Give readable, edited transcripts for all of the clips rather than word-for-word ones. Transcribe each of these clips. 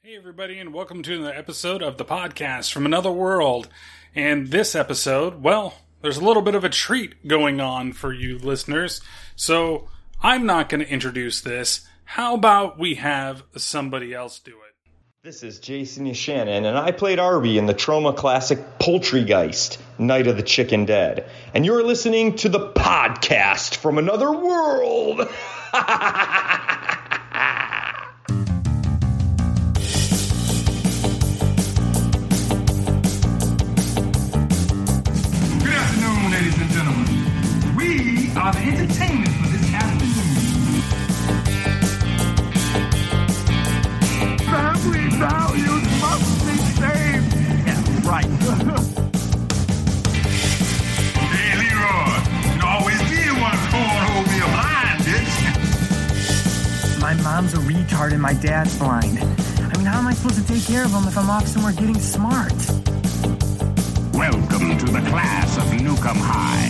Hey everybody, and welcome to another episode of the podcast from another world. And this episode, well, there's a little bit of a treat going on for you listeners, so I'm not going to introduce this. How about we have somebody else do it? This is Jason Shannon, and I played Arby in the Troma classic Poultrygeist, Night of the Chicken Dead. And you're listening to the podcast from another world! Ladies and gentlemen, we are the entertainment for this afternoon. Family values must be saved. Yeah, right. Hey, Leroy, you always be the one cornhole me a blind, bitch. My mom's a retard and my dad's blind. I mean, how am I supposed to take care of him if I'm off somewhere getting smart? Welcome to the class of Newcomb High.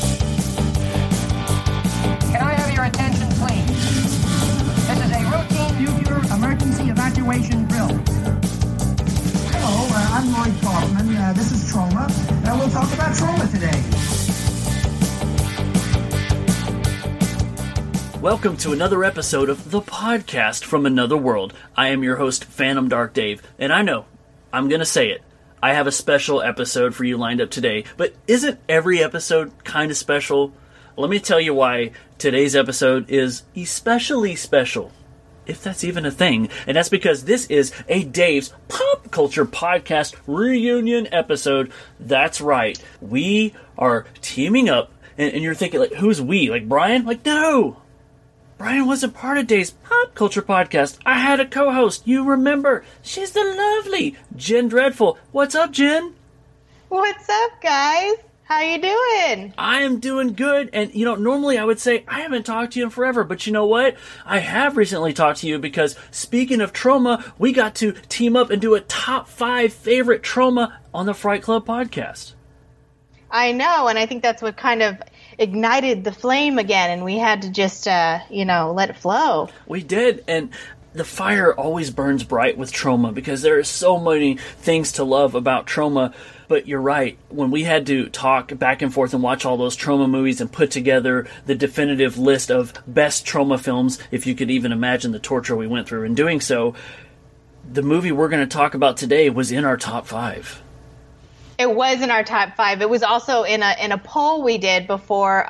Can I have your attention, please? This is a routine future emergency evacuation drill. Hello, I'm Lloyd Kaufman. This is Troma. We'll talk about Troma today. Welcome to another episode of the podcast from another world. I am your host, Phantom Dark Dave, and I know, I'm going to say it, I have a special episode for you lined up today, but isn't every episode kind of special? Let me tell you why today's episode is especially special, if that's even a thing. And that's because this is a Dave's Pop Culture Podcast reunion episode. That's right. We are teaming up, and you're thinking, like, who's we? Like Brian? Like, no! Brian wasn't part of Dave's Pop Culture Podcast. I had a co-host. You remember. She's the lovely Jen Dreadful. What's up, Jen? What's up, guys? How you doing? I am doing good. And, normally I would say I haven't talked to you in forever. But you know what? I have recently talked to you because, speaking of Troma, we got to team up and do a top 5 favorite Troma on the Fright Club podcast. I know, and I think that's what kind of ignited the flame again, and we had to just, let it flow. We did, and the fire always burns bright with Troma because there are so many things to love about Troma. But you're right, when we had to talk back and forth and watch all those Troma movies and put together the definitive list of best Troma films, if you could even imagine the torture we went through in doing so, the movie we're going to talk about today was in our top 5. It was in our top 5. It was also in a poll we did before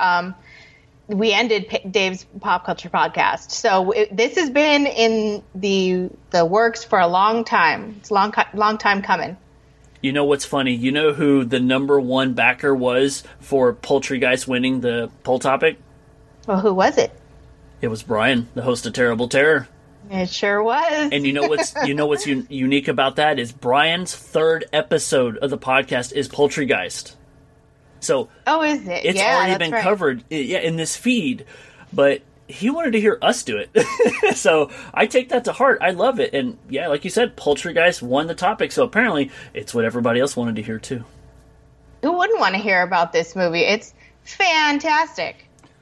we ended Dave's Pop Culture Podcast. So this has been in the works for a long time. It's a long time coming. You know what's funny? You know who the number 1 backer was for Poultrygeist winning the poll topic? Well, who was it? It was Brian, the host of Terrible Terror. It sure was. And you know what's unique about that is Brian's 3rd episode of the podcast is Poultrygeist. So, is it? It's already been covered in this feed, but he wanted to hear us do it. So I take that to heart. I love it. And yeah, like you said, Poultrygeist won the topic, so apparently it's what everybody else wanted to hear too. Who wouldn't want to hear about this movie? It's fantastic.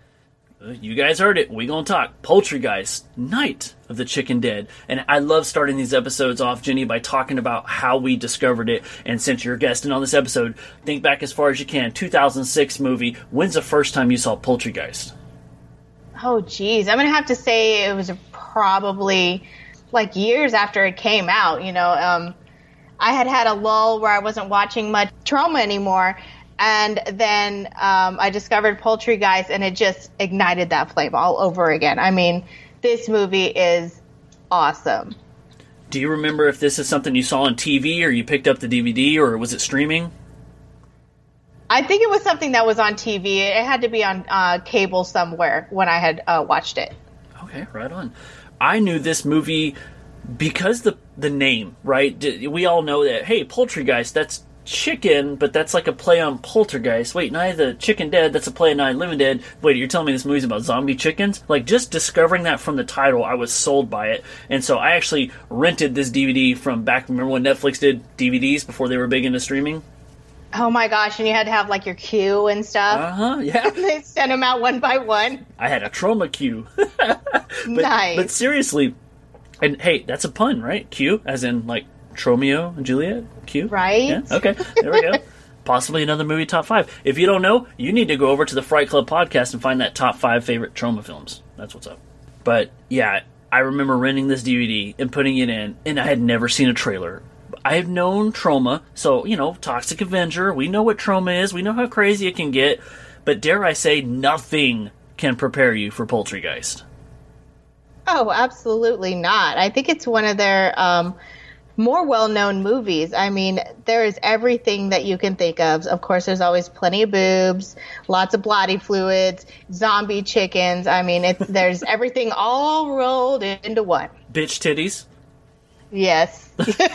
You guys heard it. We gonna talk Poultrygeist, Night of the Chicken Dead. And I love starting these episodes off, Jenny, by talking about how we discovered it. And since you're a guest and on this episode, think back as far as you can. 2006 movie. When's the first time you saw Poultrygeist? Oh, geez. I'm going to have to say it was probably like years after it came out. I had a lull where I wasn't watching much Troma anymore. And then I discovered Poultrygeist, and it just ignited that flame all over again. I mean, this movie is awesome. Do you remember if this is something you saw on TV, or you picked up the DVD, or was it streaming? I think it was something that was on TV. It had to be on cable somewhere when I had watched it. Okay, right on. I knew this movie because the name, right? We all know that, hey, Poultrygeist, that's chicken, but that's like a play on Poltergeist. Wait, Night of the Chicken Dead, that's a play on Night of the Living Dead. Wait, you're telling me this movie's about zombie chickens? Like, just discovering that from the title, I was sold by it. And so I actually rented this DVD from back, remember when Netflix did DVDs before they were big into streaming? Oh my gosh, and you had to have like your queue and stuff. Yeah. They sent them out one by one. I had a Troma queue. Nice. But seriously, And hey, that's a pun, right? Q, as in like Tromeo and Juliet? Q? Right. Yeah? Okay, there we go. Possibly another movie top 5. If you don't know, you need to go over to the Fright Club podcast and find that top 5 favorite Troma films. That's what's up. But yeah, I remember renting this DVD and putting it in, and I had never seen a trailer. I have known Troma, so, you know, Toxic Avenger, we know what Troma is, we know how crazy it can get, but dare I say, nothing can prepare you for Poultrygeist. Oh, absolutely not. I think it's one of their more well-known movies. I mean, there is everything that you can think of. Of course, there's always plenty of boobs, lots of bloody fluids, zombie chickens. I mean, there's everything all rolled into one. Bitch titties. Yes.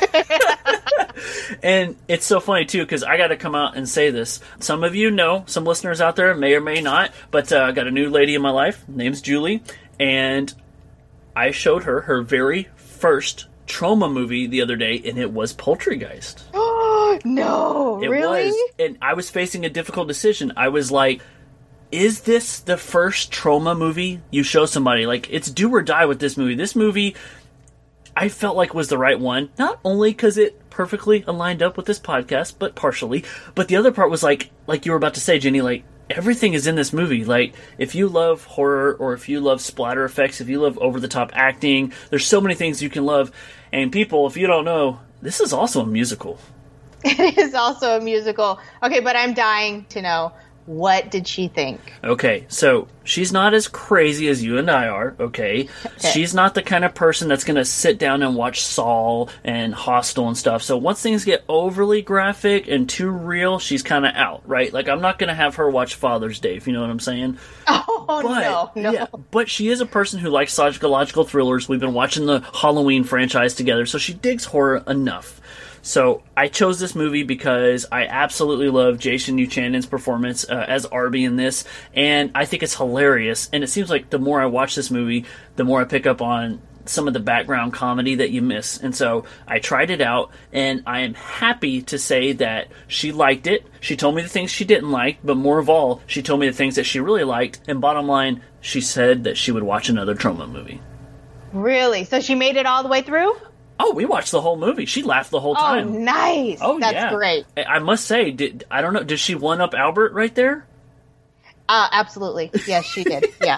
And it's so funny, too, because I got to come out and say this. Some of you know, some listeners out there may or may not, but I got a new lady in my life. Name's Julie, and I showed her her very first Troma movie the other day, and it was Poultrygeist. No, really? It was, and I was facing a difficult decision. I was like, is this the first Troma movie you show somebody? Like, it's do or die with this movie. This movie, I felt like was the right one, not only because it perfectly aligned up with this podcast, but partially. But the other part was like you were about to say, Jenny, like, everything is in this movie. Like, if you love horror, or if you love splatter effects, if you love over-the-top acting, there's so many things you can love. And people, if you don't know, this is also a musical. It is also a musical. Okay, but I'm dying to know, what did she think? Okay, so she's not as crazy as you and I are, okay? She's not the kind of person that's going to sit down and watch Saw and Hostel and stuff. So once things get overly graphic and too real, she's kind of out, right? Like, I'm not going to have her watch Father's Day, if you know what I'm saying. Oh, no. Yeah, but she is a person who likes psychological thrillers. We've been watching the Halloween franchise together, so she digs horror enough. So I chose this movie because I absolutely love Jason Buchanan's performance as Arby in this, and I think it's hilarious. And it seems like the more I watch this movie, the more I pick up on some of the background comedy that you miss. And so I tried it out, and I am happy to say that she liked it. She told me the things she didn't like, but more of all, she told me the things that she really liked. And bottom line, she said that she would watch another Troma movie. Really? So she made it all the way through? Oh, we watched the whole movie. She laughed the whole time. Oh, nice. Oh, that's yeah. great. I must say, I don't know, did she one up Albert right there? Absolutely. Yes, she did. Yeah.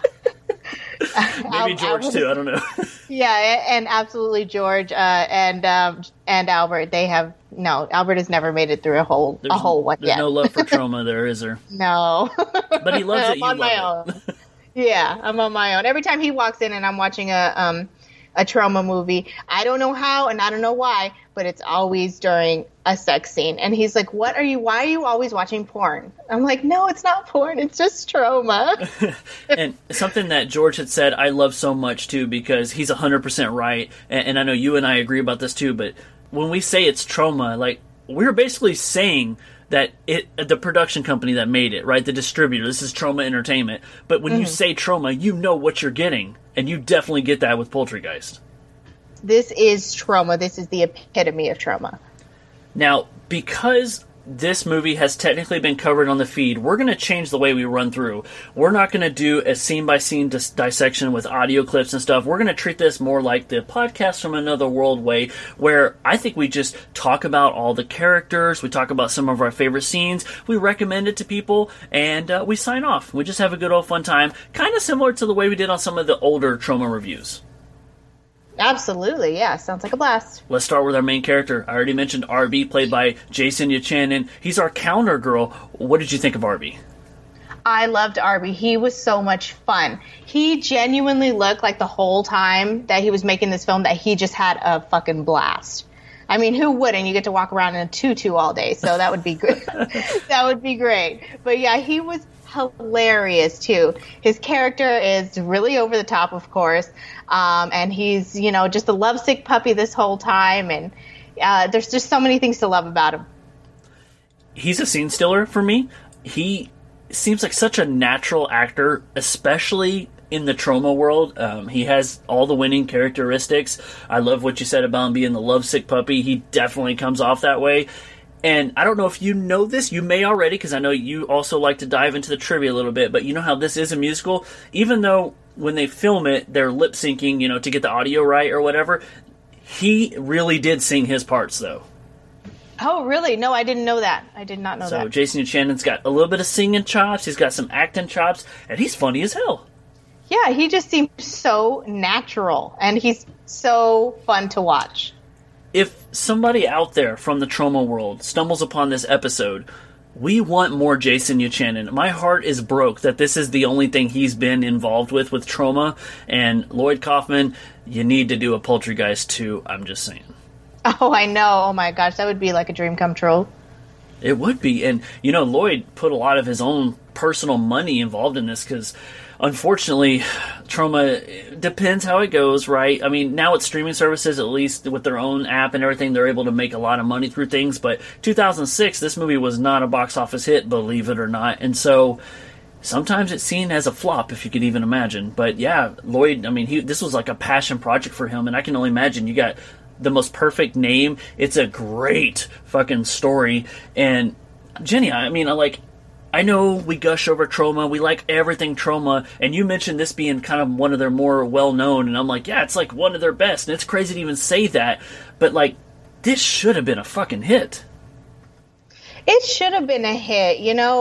Maybe George too. I don't know. Yeah, and absolutely George and Albert. Albert has never made it through a whole one yet. There's no love for Troma there, is there? No. But he loves it. I'm on my own. Yeah, I'm on my own. Every time he walks in and I'm watching a Troma movie, I don't know how and I don't know why, but it's always during a sex scene. And he's like, why are you always watching porn? I'm like, no, it's not porn. It's just Troma. And something that George had said I love so much too, because he's 100% right. And I know you and I agree about this too, but when we say it's Troma, like, we're basically saying that the production company that made it, right? The distributor, this is Troma Entertainment. But when you say Troma, you know what you're getting. And you definitely get that with Poultrygeist. This is Troma. This is the epitome of Troma. Now, because this movie has technically been covered on the feed, we're going to change the way we run through. We're not going to do a scene-by-scene dissection with audio clips and stuff. We're going to treat this more like the Podcast from Another World way, where I think we just talk about all the characters, we talk about some of our favorite scenes, we recommend it to people, and we sign off. We just have a good old fun time, kind of similar to the way we did on some of the older Troma reviews. Absolutely, yeah. Sounds like a blast. Let's start with our main character. I already mentioned Arby, played by Jason Buchanan. He's our counter girl. What did you think of Arby? I loved Arby. He was so much fun. He genuinely looked like the whole time that he was making this film that he just had a fucking blast. I mean, who wouldn't? You get to walk around in a tutu all day, so that would be good. That would be great. But yeah, he was hilarious too. His character is really over the top, of course, and he's just a lovesick puppy this whole time, and there's just so many things to love about him. He's a scene stealer for me. He seems like such a natural actor, especially in the Troma world. He has all the winning characteristics. I love what you said about him being the lovesick puppy. He definitely comes off that way. And I don't know if you know this, you may already, because I know you also like to dive into the trivia a little bit, but you know how this is a musical? Even though when they film it, they're lip syncing, to get the audio right or whatever. He really did sing his parts, though. Oh, really? No, I didn't know that. I did not know that. So Jason Shannon's got a little bit of singing chops. He's got some acting chops, and he's funny as hell. Yeah, he just seems so natural, and he's so fun to watch. If somebody out there from the Troma world stumbles upon this episode, we want more Jason Buchanan. My heart is broke that this is the only thing he's been involved with Troma. And Lloyd Kaufman, you need to do a Poultrygeist 2, I'm just saying. Oh, I know. Oh my gosh, that would be like a dream come true. It would be. And, Lloyd put a lot of his own personal money involved in this because, unfortunately, Troma, depends how it goes, right? I mean, now with streaming services, at least with their own app and everything, they're able to make a lot of money through things. But 2006, this movie was not a box office hit, believe it or not. And so sometimes it's seen as a flop, if you could even imagine. But yeah, Lloyd, I mean, this was like a passion project for him. And I can only imagine you got the most perfect name. It's a great fucking story. And Jenny, I mean, I know we gush over Troma, we like everything Troma, and you mentioned this being kind of one of their more well-known, and I'm like, yeah, it's like one of their best, and it's crazy to even say that, but this should have been a fucking hit. It should have been a hit.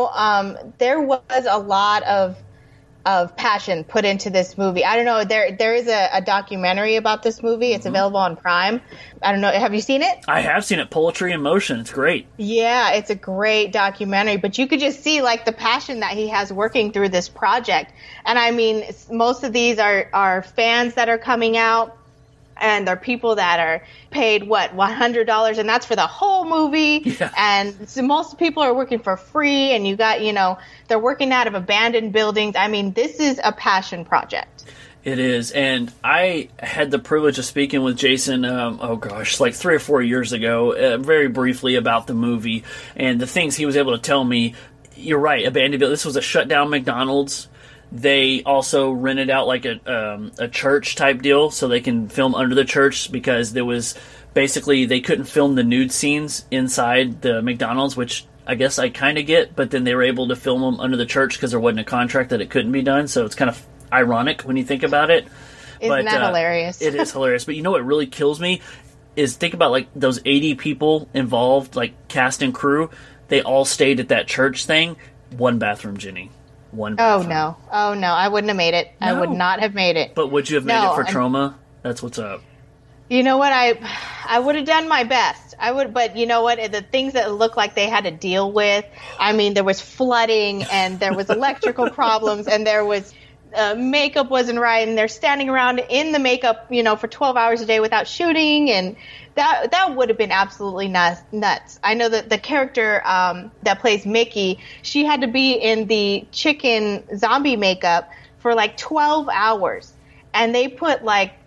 There was a lot of passion put into this movie. I don't know, there is a documentary about this movie. It's available on Prime. I don't know, have you seen it? I have seen it, Poultry in Motion. It's great. Yeah, it's a great documentary, but you could just see the passion that he has working through this project. And I mean, most of these are fans that are coming out, and they're people that are paid, $100, and that's for the whole movie. Yeah. And so most people are working for free, and you got, they're working out of abandoned buildings. I mean, this is a passion project. It is, and I had the privilege of speaking with Jason, 3 or 4 years ago, very briefly about the movie, and the things he was able to tell me. You're right, abandoned building. This was a shut down McDonald's. They also rented out a church type deal so they can film under the church because there was basically they couldn't film the nude scenes inside the McDonald's, which I guess I kind of get, but then they were able to film them under the church because there wasn't a contract that it couldn't be done. So it's kind of ironic when you think about it. Isn't that hilarious? It is hilarious. But what really kills me is think about those 80 people involved, cast and crew. They all stayed at that church thing. One bathroom, Jenny. One bathroom. Oh no, I wouldn't have made it. No. I would not have made it. But would you have made it for Troma? That's what's up. You know what? I would have done my best. I would, but you know what? The things that looked like they had to deal with. I mean, there was flooding, and there was electrical problems, and there was makeup wasn't right, and they're standing around in the makeup, for 12 hours a day without shooting, and that would have been absolutely nuts. I know that the character that plays Mickey, she had to be in the chicken zombie makeup for 12 hours, and they put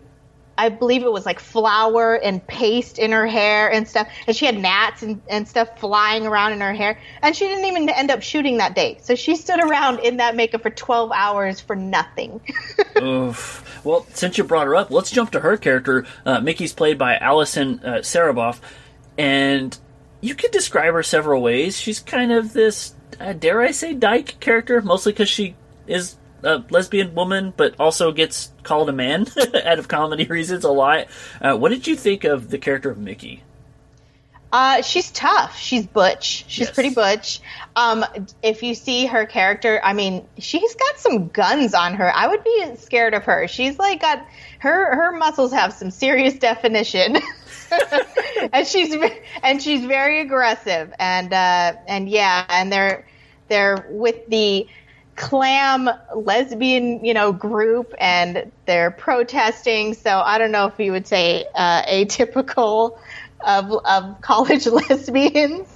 I believe it was flour and paste in her hair and stuff, and she had gnats and stuff flying around in her hair, and she didn't even end up shooting that day. So she stood around in that makeup for 12 hours for nothing. Oof. Well, since you brought her up, let's jump to her character. Mickey's played by Alison Saraboff, and you could describe her several ways. She's kind of this, dare I say, dyke character, mostly because she is a lesbian woman, but also gets called a man out of comedy reasons a lot. What did you think of the character of Mickey? She's tough. She's butch. She's pretty butch. If you see her character, I mean, she's got some guns on her. I would be scared of her. She's got her muscles have some serious definition. and she's very aggressive. And they're with the clam lesbian group, and they're protesting, so I don't know if you would say atypical of college lesbians.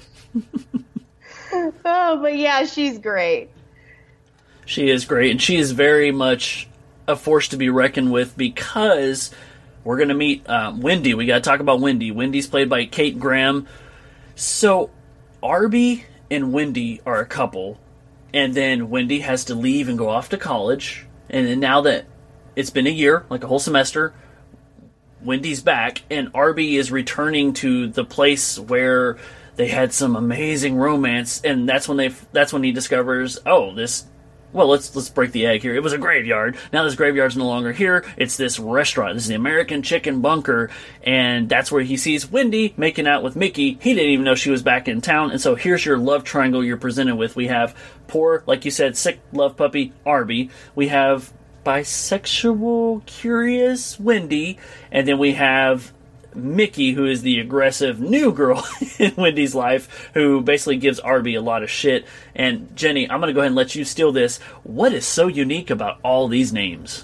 But yeah, she's great. She is great, and she is very much a force to be reckoned with, because we're going to meet Wendy. We got to talk about Wendy. Wendy's played by Kate Graham. So Arby and Wendy are a couple, and then Wendy has to leave and go off to college. And then now that it's been a year, a whole semester, Wendy's back, and Arby is returning to the place where they had some amazing romance. And that's when he discovers, this well, let's break the egg here. It was a graveyard. Now this graveyard's no longer here. It's this restaurant. This is the American Chicken Bunker, and that's where he sees Wendy making out with Mickey. He didn't even know she was back in town, and so here's your love triangle you're presented with. We have poor, like you said, sick love puppy Arby. We have bisexual, curious Wendy, and then we have Mickey, who is the aggressive new girl in Wendy's life, who basically gives Arby a lot of shit. And Jenny, I'm going to go ahead and let you steal this. What is so unique about all these names?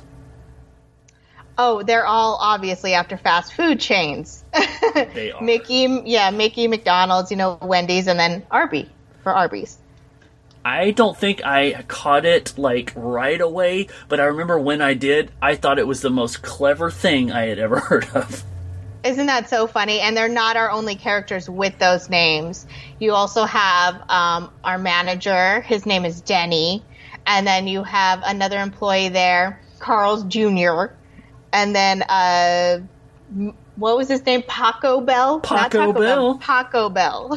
Oh, they're all obviously after fast food chains. They are. Mickey, McDonald's, Wendy's, and then Arby for Arby's. I don't think I caught it like right away, but I remember when I did, I thought it was the most clever thing I had ever heard of. Isn't that so funny? And they're not our only characters with those names. You also have our manager. His name is Denny. And then you have another employee there, Carl's Jr. And then, what was his name? Paco Bell? Paco Bell. Paco Bell.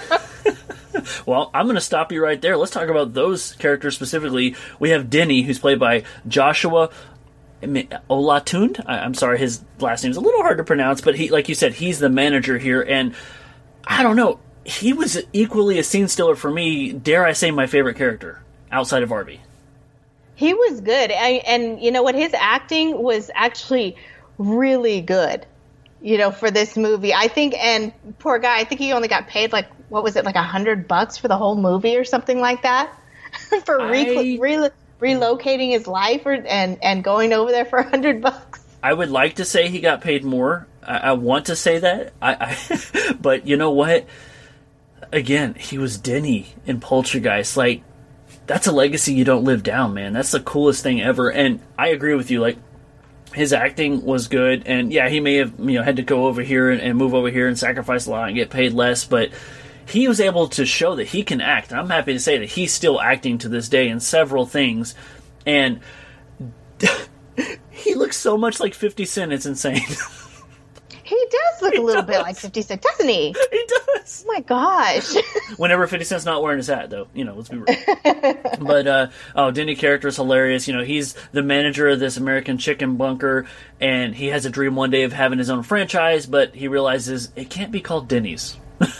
Well, I'm going to stop you right there. Let's talk about those characters specifically. We have Denny, who's played by Joshua Olatund. I'm sorry, his last name's a little hard to pronounce, but he, like you said, he's the manager here, and I don't know, he was equally a scene stealer for me, dare I say my favorite character, outside of Arby. He was good, and you know what, his acting was actually really good, for this movie. I think, and poor guy, I think he only got paid like, what was it, like $100 for the whole movie or something like that? For relocating his life and going over there for $100. I would like to say he got paid more. I want to say that. But you know what? Again, he was Denny in Poltergeist. Like, that's a legacy you don't live down, man. That's the coolest thing ever. And I agree with you. Like, his acting was good. And yeah, he may have had to go over here and move over here and sacrifice a lot and get paid less. But he was able to show that he can act. And I'm happy to say that he's still acting to this day in several things. And he looks so much like 50 Cent, it's insane. He does look a little bit like 50 Cent, doesn't he? He does. Oh my gosh. Whenever 50 Cent's not wearing his hat, though. Let's be real. But, Denny character is hilarious. He's the manager of this American Chicken Bunker, and he has a dream one day of having his own franchise, but he realizes it can't be called Denny's.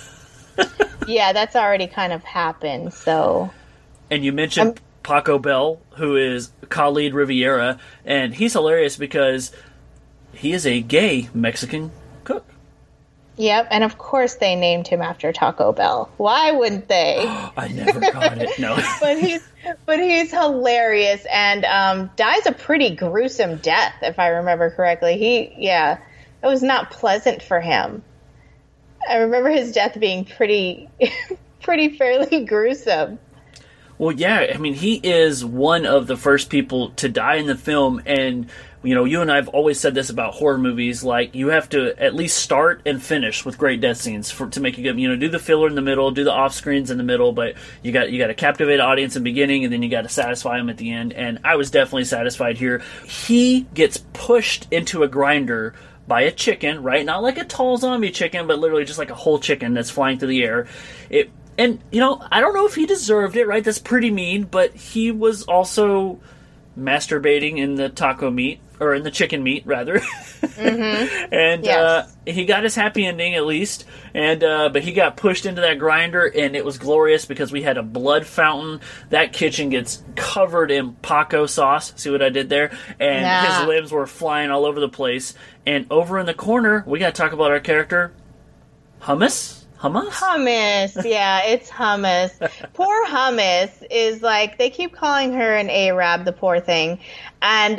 Yeah, that's already kind of happened, so... And you mentioned Paco Bell, who is Khalid Riviera, and he's hilarious because he is a gay Mexican cook. Yep, and of course they named him after Taco Bell. Why wouldn't they? I never got it, no. But he's hilarious and dies a pretty gruesome death, if I remember correctly. It was not pleasant for him. I remember his death being pretty fairly gruesome. Well, yeah, I mean, he is one of the first people to die in the film, and, you and I have always said this about horror movies, like, you have to at least start and finish with great death scenes to make it good. Do the filler in the middle, do the off-screens in the middle, but you got to captivate the audience in the beginning, and then you got to satisfy them at the end, and I was definitely satisfied here. He gets pushed into a grinder by a chicken, right? Not like a tall zombie chicken, but literally just like a whole chicken that's flying through the air. And, I don't know if he deserved it, right? That's pretty mean, but he was also masturbating in the taco meat, or in the chicken meat, rather. Mm-hmm. And yes. He got his happy ending, at least. And but he got pushed into that grinder, and it was glorious because we had a blood fountain. That kitchen gets covered in Paco sauce. See what I did there? And his limbs were flying all over the place. And over in the corner, we got to talk about our character, Hummus. Hummus, yeah, it's Hummus. Poor Hummus is like, they keep calling her an Arab, the poor thing, and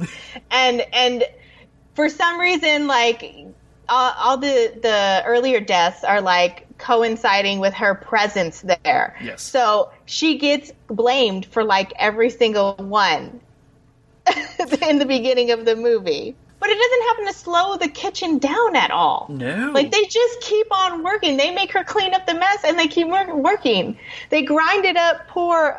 for some reason, like all the earlier deaths are like coinciding with her presence there. Yes. So she gets blamed for like every single one in the beginking of the movie. But it doesn't happen to slow the kitchen down at all. No. Like, they just keep on working. They make her clean up the mess, and they keep working. They grinded up poor,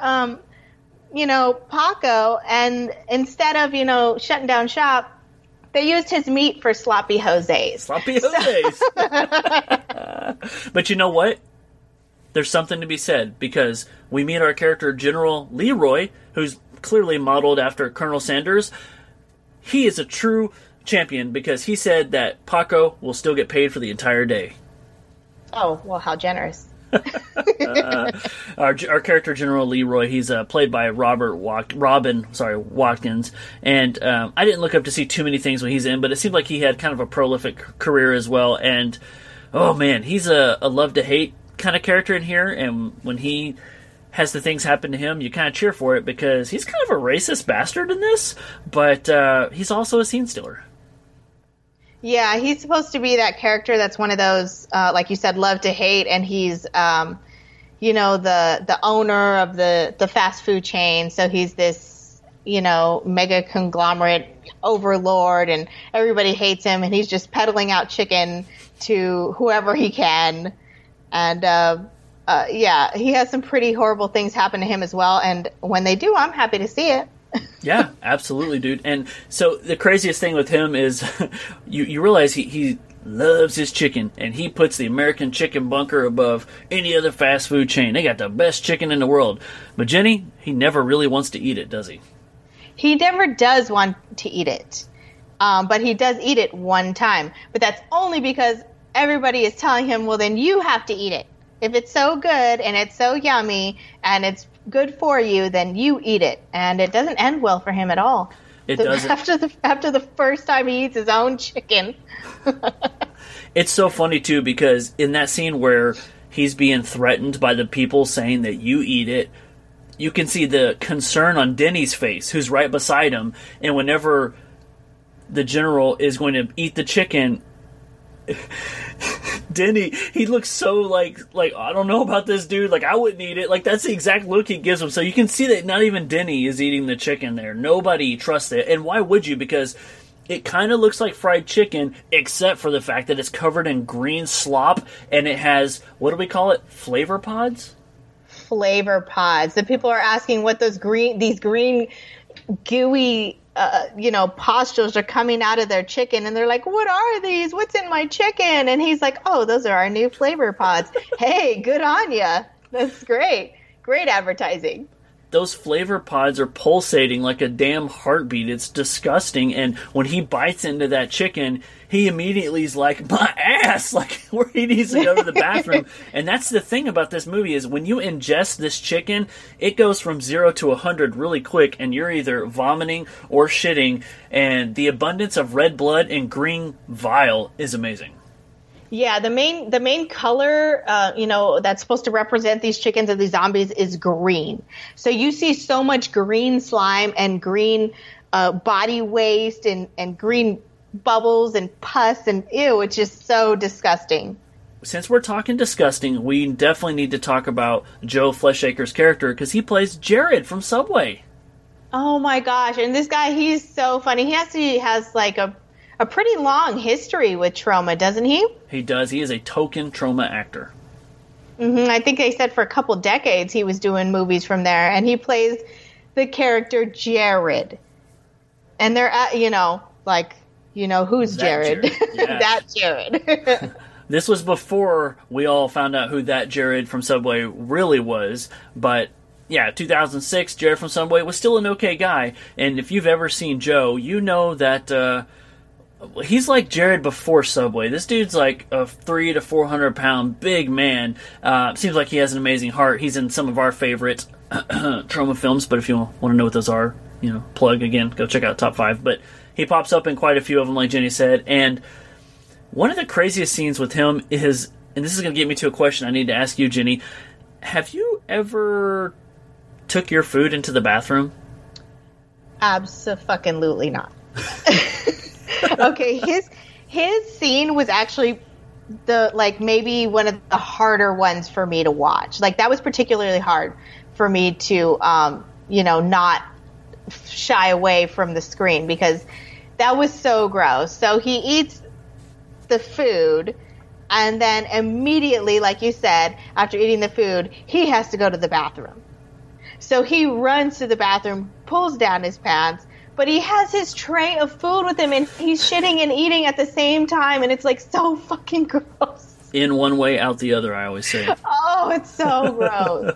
Paco, and instead of, shutting down shop, they used his meat for sloppy Jose's. Sloppy Jose's. But you know what? there's something to be said, because we meet our character General Leroy, who's clearly modeled after Colonel Sanders. He is a true champion because he said that Paco will still get paid for the entire day. Oh, well, how generous. Our character General Leroy, he's played by Robin Watkins, and I didn't look up to see too many things when he's in, but it seemed like he had kind of a prolific career as well. And oh man, he's a love to hate kind of character in here, and when he has the things happen to him, you kind of cheer for it because he's kind of a racist bastard in this, but he's also a scene stealer. Yeah, he's supposed to be that character that's one of those, like you said, love to hate, and he's, the owner of the fast food chain, so he's this, mega conglomerate overlord, and everybody hates him, and he's just peddling out chicken to whoever he can, and, he has some pretty horrible things happen to him as well, and when they do, I'm happy to see it. Yeah, absolutely, dude. And so the craziest thing with him is you realize he loves his chicken, and he puts the American Chicken Bunker above any other fast food chain. They got the best chicken in the world. But Jenny, he never really wants to eat it, does he? He never does want to eat it. But he does eat it one time. But that's only because everybody is telling him, well, then you have to eat it. If it's so good and it's so yummy and it's good for you, then you eat it. And it doesn't end well for him at all. It doesn't. After the first time he eats his own chicken. It's so funny, too, because in that scene where he's being threatened by the people saying that you eat it, you can see the concern on Denny's face, who's right beside him. And whenever the general is going to eat the chicken, Denny, he looks so like I don't know about this dude, like I wouldn't eat it. Like that's the exact look he gives him. So you can see that not even Denny is eating the chicken there. Nobody trusts it. And why would you? Because it kind of looks like fried chicken, except for the fact that it's covered in green slop, and it has, what do we call it? Flavor pods? Flavor pods. The people are asking what these green gooey pustules are coming out of their chicken, and they're like, what are these? What's in my chicken? And he's like, oh, those are our new flavor pods. Hey, good on ya. That's great. Great advertising. Those flavor pods are pulsating like a damn heartbeat. It's disgusting. And when he bites into that chicken, he immediately is like, my ass! Like, where he needs to go to the bathroom. And that's the thing about this movie is when you ingest this chicken, it goes from 0 to 100 really quick, and you're either vomiting or shitting. And the abundance of red blood and green bile is amazing. Yeah, the main color, that's supposed to represent these chickens and these zombies is green. So you see so much green slime and green body waste and green bubbles and pus and ew, it's just so disgusting. Since we're talking disgusting, we definitely need to talk about Joe Fleshaker's character because he plays Jared from Subway. Oh my gosh, and this guy, he's so funny. He has like a pretty long history with Troma, doesn't he? He does. He is a token Troma actor. Mm-hmm. I think they said for a couple decades he was doing movies from there, and he plays the character Jared. And they're who's Jared? Yeah. That Jared. This was before we all found out who that Jared from Subway really was, but yeah, 2006, Jared from Subway was still an okay guy, and if you've ever seen Joe, you know that he's like Jared before Subway. This dude's like a 300 to 400 pound big man. Seems like he has an amazing heart. He's in some of our favorite Troma films, but if you want to know what those are, plug again, go check out Top 5. But he pops up in quite a few of them, like Jenny said. And one of the craziest scenes with him is, and this is going to get me to a question I need to ask you, Jenny. Have you ever took your food into the bathroom? Abso-fucking-lutely not. Okay, his scene was actually maybe one of the harder ones for me to watch. Like that was particularly hard for me to not shy away from the screen because that was so gross. So he eats the food, and then immediately, like you said, after eating the food, he has to go to the bathroom. So he runs to the bathroom, pulls down his pants, but he has his tray of food with him, and he's shitting and eating at the same time, and it's like so fucking gross. In one way, out the other, I always say. Oh Oh, it's so gross.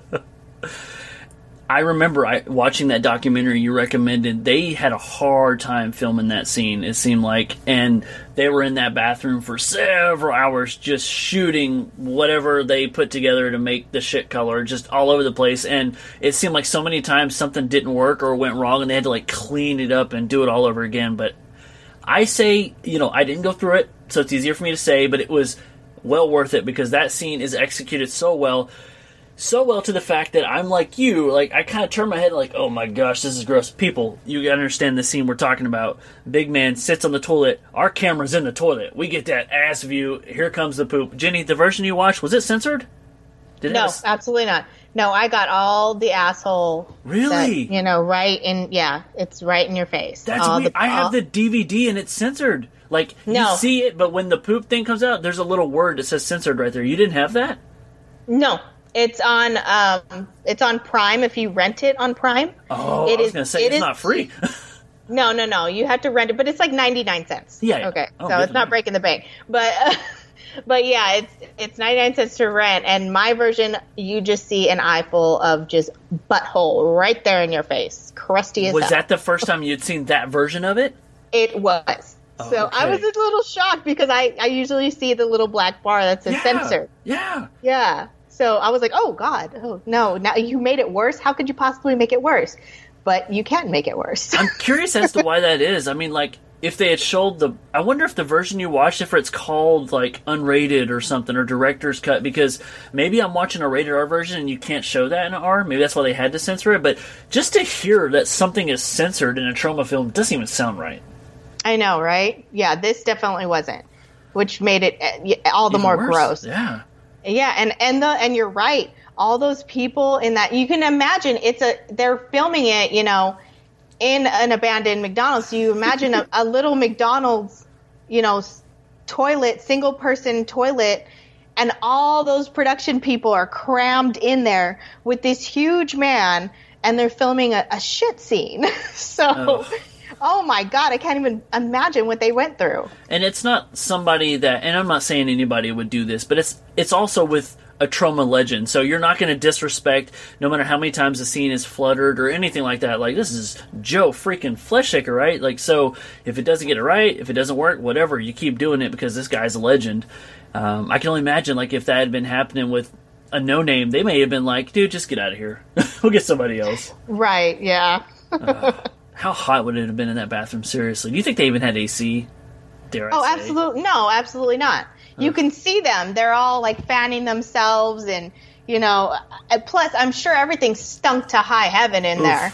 I remember watching that documentary you recommended. They had a hard time filming that scene, it seemed like. And they were in that bathroom for several hours just shooting whatever they put together to make the shit color just all over the place. And it seemed like so many times something didn't work or went wrong and they had to like clean it up and do it all over again. But I say, I didn't go through it, so it's easier for me to say, but it was well worth it because that scene is executed so well to the fact that I'm like you, like I kind of turn my head like, oh my gosh, this is gross. People, you gotta understand the scene we're talking about. Big man sits on the toilet. Our camera's in the toilet. We get that ass view. Here comes the poop. Jenny, the version you watched, was it censored? No, absolutely not. No, I got all the asshole. Really? Right in, it's right in your face. That's weird. I have the DVD and it's censored. Like, you see it, but when the poop thing comes out, there's a little word that says censored right there. You didn't have that? No. It's on Prime if you rent it on Prime. Oh, I was going to say, it's not free. No. You have to rent it, but it's like 99 cents. Yeah. Okay, so it's not breaking the bank. But yeah, it's 99 cents to rent, and my version, you just see an eyeful of just butthole right there in your face. Crusty as hell. Was that the first time you'd seen that version of it? It was. Oh, so okay. I was a little shocked because I usually see the little black bar that says censored. Yeah. Yeah. So I was like, oh, God. Oh, no. Now you made it worse? How could you possibly make it worse? But you can make it worse. I'm curious as to why that is. I mean, like, if they had showed I wonder if the version you watched, if it's called, like, unrated or something, or director's cut, because maybe I'm watching a rated R version and you can't show that in an R. Maybe that's why they had to censor it. But just to hear that something is censored in a Troma film doesn't even sound right. I know, right? Yeah, this definitely wasn't, which made it all the more gross. Yeah. Yeah, and you're right. All those people in that, you can imagine they're filming it, in an abandoned McDonald's. So you imagine a little McDonald's, toilet, single person toilet, and all those production people are crammed in there with this huge man, and they're filming a shit scene. So, oh my God, I can't even imagine what they went through. And it's not somebody that, and I'm not saying anybody would do this, but it's also with a Troma legend. So you're not going to disrespect, no matter how many times the scene is fluttered or anything like that. Like, this is Joe freaking Fleshshaker, right? Like, so if it doesn't get it right, if it doesn't work, whatever, you keep doing it because this guy's a legend. I can only imagine, like, if that had been happening with a no-name, they may have been like, dude, just get out of here. We'll get somebody else. Right, yeah. How hot would it have been in that bathroom? Seriously, do you think they even had AC? Dare I say? Absolutely no, absolutely not. You can see them; they're all like fanning themselves, and plus, I'm sure everything stunk to high heaven in there.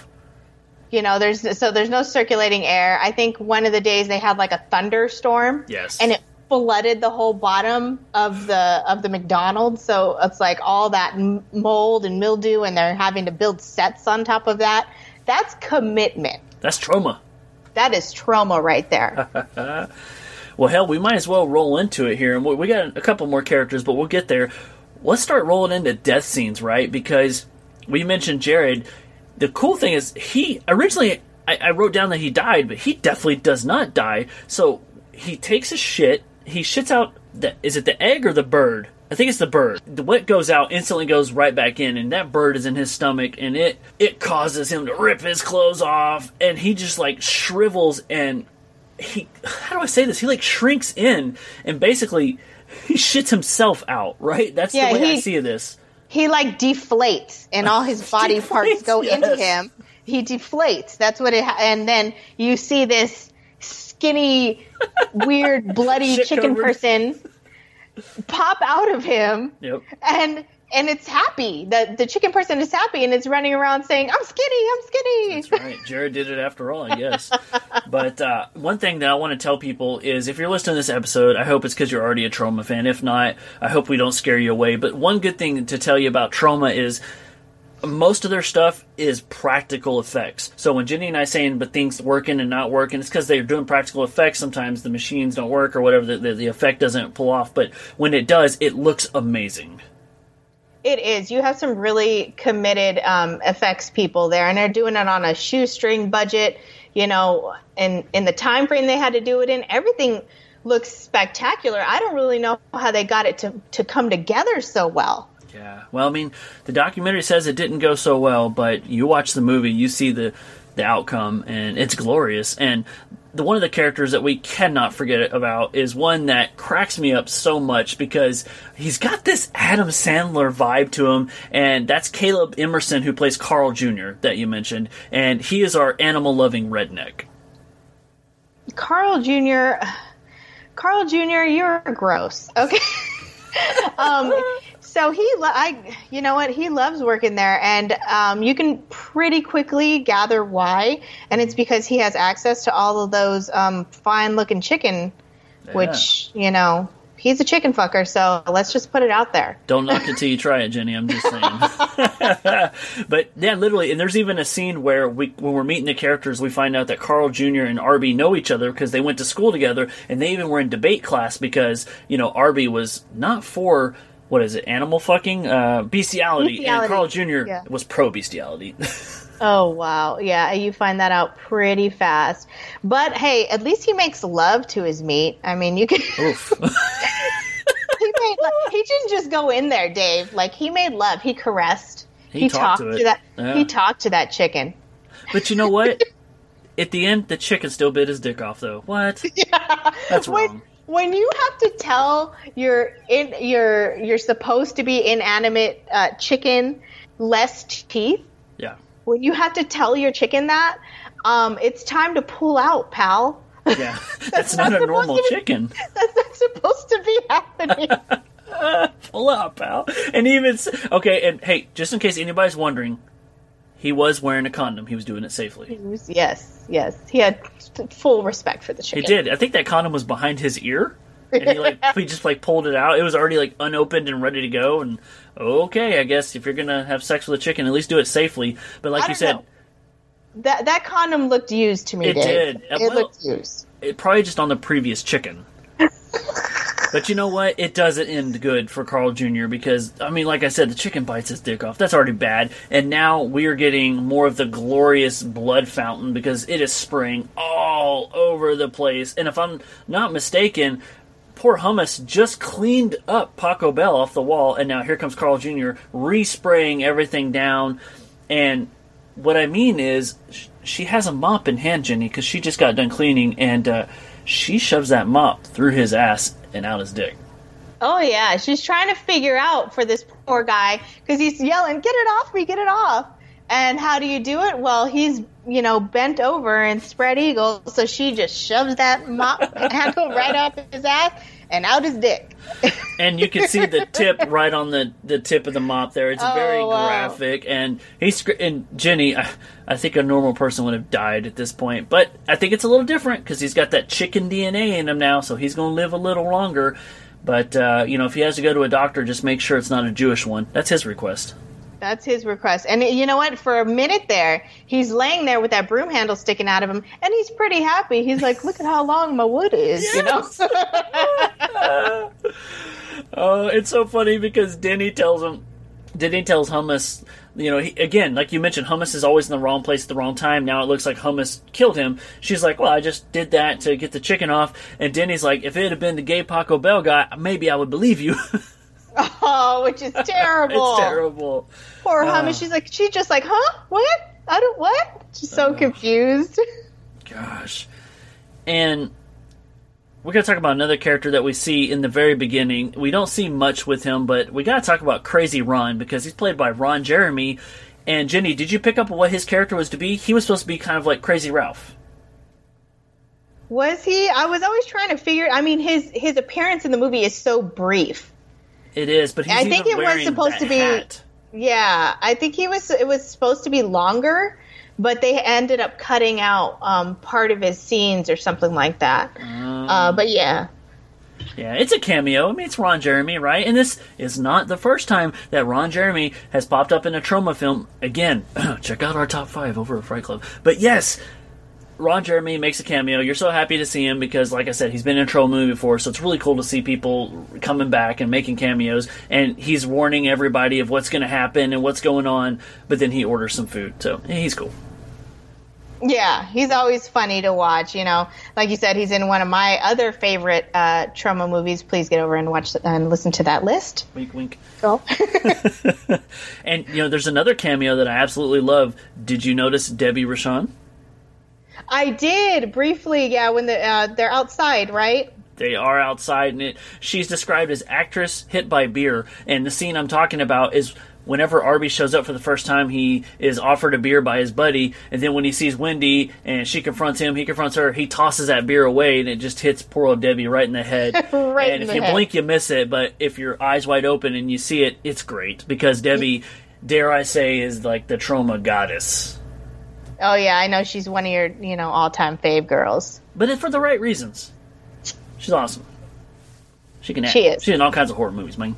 There's no circulating air. I think one of the days they had like a thunderstorm. Yes, and it flooded the whole bottom of the McDonald's. So it's like all that mold and mildew, and they're having to build sets on top of that. That's commitment. That's Troma. That is Troma right there. Well, hell, we might as well roll into it here. And we got a couple more characters, but we'll get there. Let's start rolling into death scenes, right? Because we mentioned Jared. The cool thing is originally, I wrote down that he died, but he definitely does not die. So he takes a shit. He shits out, is it the egg or the bird? I think it's the bird. What goes out instantly goes right back in, and that bird is in his stomach, and it causes him to rip his clothes off, and he just like shrivels, and how do I say this? He like shrinks in, and basically he shits himself out, right? That's the way I see this. He like deflates, and all his body parts go into him. He deflates. That's what and then you see this skinny, weird, bloody chicken person pop out of him. Yep. And it's happy. The chicken person is happy, and it's running around saying, I'm skinny. That's right. Jared did it after all, I guess. But one thing that I want to tell people is, if you're listening to this episode, I hope it's because you're already a Troma fan. If not, I hope we don't scare you away. But one good thing to tell you about Troma is most of their stuff is practical effects. So when Jenny and I saying, but things working and not working, it's because they're doing practical effects. Sometimes the machines don't work or whatever, the effect doesn't pull off. But when it does, it looks amazing. It is. You have some really committed effects people there, and they're doing it on a shoestring budget, and in the time frame they had to do it in. Everything looks spectacular. I don't really know how they got it to come together so well. Yeah. Well, I mean, the documentary says it didn't go so well, but you watch the movie, you see the outcome, and it's glorious. And one of the characters that we cannot forget about is one that cracks me up so much because he's got this Adam Sandler vibe to him, and that's Caleb Emerson, who plays Carl Jr. that you mentioned, and he is our animal-loving redneck. Carl Jr., you're gross. Okay. So you know what? He loves working there, and you can pretty quickly gather why. And it's because he has access to all of those fine-looking chicken, which, you know, he's a chicken fucker. So let's just put it out there. Don't knock it till you try it, Jenny. I'm just saying. But yeah, literally, and there's even a scene where when we're meeting the characters, we find out that Carl Jr. and Arby know each other because they went to school together, and they even were in debate class because, you know, Arby was not for, what is it, animal fucking? Bestiality. And Carl Jr. was pro-bestiality. Oh, wow. Yeah, you find that out pretty fast. But, hey, at least he makes love to his meat. I mean, you can... Oof. He didn't just go in there, Dave. Like, he made love. He caressed. He talked to that. Yeah. He talked to that chicken. But you know what? At the end, the chicken still bit his dick off, though. What? Yeah. That's wrong. When you have to tell you're supposed to be inanimate chicken less teeth. Yeah. When you have to tell your chicken that, it's time to pull out, pal. Yeah, that's not a normal chicken. That's not supposed to be happening. Pull out, pal. And even okay, and hey, just in case anybody's wondering, he was wearing a condom. He was doing it safely. Yes. He had full respect for the chicken. He did. I think that condom was behind his ear, and he just pulled it out. It was already unopened and ready to go. And okay, I guess if you're gonna have sex with a chicken, at least do it safely. But like you said. That condom looked used to me, It Dave. did. It looked used. It probably just on the previous chicken. But you know what? It doesn't end good for Carl Jr. because, I mean, like I said, the chicken bites his dick off. That's already bad. And now we are getting more of the glorious blood fountain because it is spraying all over the place. And if I'm not mistaken, poor Hummus just cleaned up Paco Bell off the wall, and now here comes Carl Jr. re-spraying everything down. And what I mean is, she has a mop in hand, Jenny, because she just got done cleaning, and she shoves that mop through his ass and out his dick. Oh, yeah. She's trying to figure out for this poor guy, because he's yelling, get it off me, get it off. And how do you do it? Well, he's, bent over and spread eagle, so she just shoves that mop handle right up his ass and out his dick. And you can see the tip right on the tip of the mop there. It's very graphic. And and Jenny, I think a normal person would have died at this point. But I think it's a little different because he's got that chicken DNA in him now, so he's going to live a little longer. But, if he has to go to a doctor, just make sure it's not a Jewish one. That's his request. That's his request. And you know what? For a minute there, he's laying there with that broom handle sticking out of him, and he's pretty happy. He's like, look at how long my wood is, yes! Oh, it's so funny because Denny tells Hummus, again, like you mentioned, Hummus is always in the wrong place at the wrong time. Now it looks like Hummus killed him. She's like, well, I just did that to get the chicken off. And Denny's like, if it had been the gay Paco Bell guy, maybe I would believe you. Oh, which is terrible. It's terrible. Poor Hummus. She's just like, huh? What? I don't, what? She's so confused. Gosh. And we're going to talk about another character that we see in the very beginning. We don't see much with him, but we got to talk about Crazy Ron because he's played by Ron Jeremy. And Jenny, did you pick up what his character was to be? He was supposed to be kind of like Crazy Ralph. Was he? I was always trying to figure. I mean, his appearance in the movie is so brief. It is, but he's I think even it was supposed to be. Hat. Yeah, I think it was supposed to be longer, but they ended up cutting out part of his scenes or something like that. But yeah. Yeah, it's a cameo. I mean, it's Ron Jeremy, right? And this is not the first time that Ron Jeremy has popped up in a Troma film. Again, check out our top 5 over at Fright Club. But yes, Ron Jeremy makes a cameo. You're so happy to see him because, like I said, he's been in a Troma movie before, so it's really cool to see people coming back and making cameos. And he's warning everybody of what's going to happen and what's going on, but then he orders some food. So, yeah, he's cool. Yeah, he's always funny to watch, you know. Like you said, he's in one of my other favorite Troma movies. Please get over and watch and listen to that list. Wink, wink. Cool. And, you know, there's another cameo that I absolutely love. Did you notice Debbie Rochon? I did, briefly, yeah, when they're outside, right? They are outside, and she's described as actress hit by beer. And the scene I'm talking about is whenever Arby shows up for the first time, he is offered a beer by his buddy, and then when he sees Wendy and she confronts him, he confronts her, he tosses that beer away, and it just hits poor old Debbie right in the head. Right and in if the you head. blink, you miss it, but if your eyes wide open and you see it, it's great, because Debbie, dare I say, is like the Troma goddess. Oh, yeah, I know she's one of your, you know, all-time fave girls. But it's for the right reasons. She's awesome. She can act. She is. She's in all kinds of horror movies, man.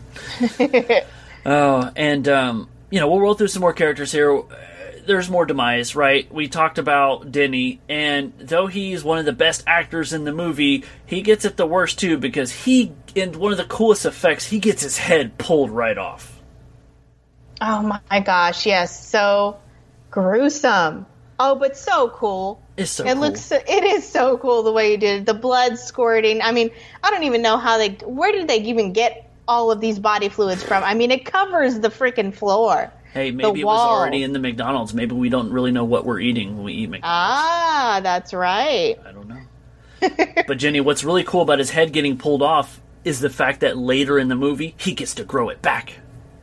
Oh, and, you know, we'll roll through some more characters here. There's more demise, right? We talked about Denny, and though he's one of the best actors in the movie, he gets it the worst, too, because in one of the coolest effects, he gets his head pulled right off. Oh, my gosh, yes, so gruesome. Oh, but so cool. It's so it cool. It is so cool the way you did it. The blood squirting. I mean, I don't even know where did they even get all of these body fluids from? I mean, it covers the freaking floor. Hey, maybe it was already in the McDonald's. Maybe we don't really know what we're eating when we eat McDonald's. Ah, that's right. I don't know. But Jenny, what's really cool about his head getting pulled off is the fact that later in the movie, he gets to grow it back.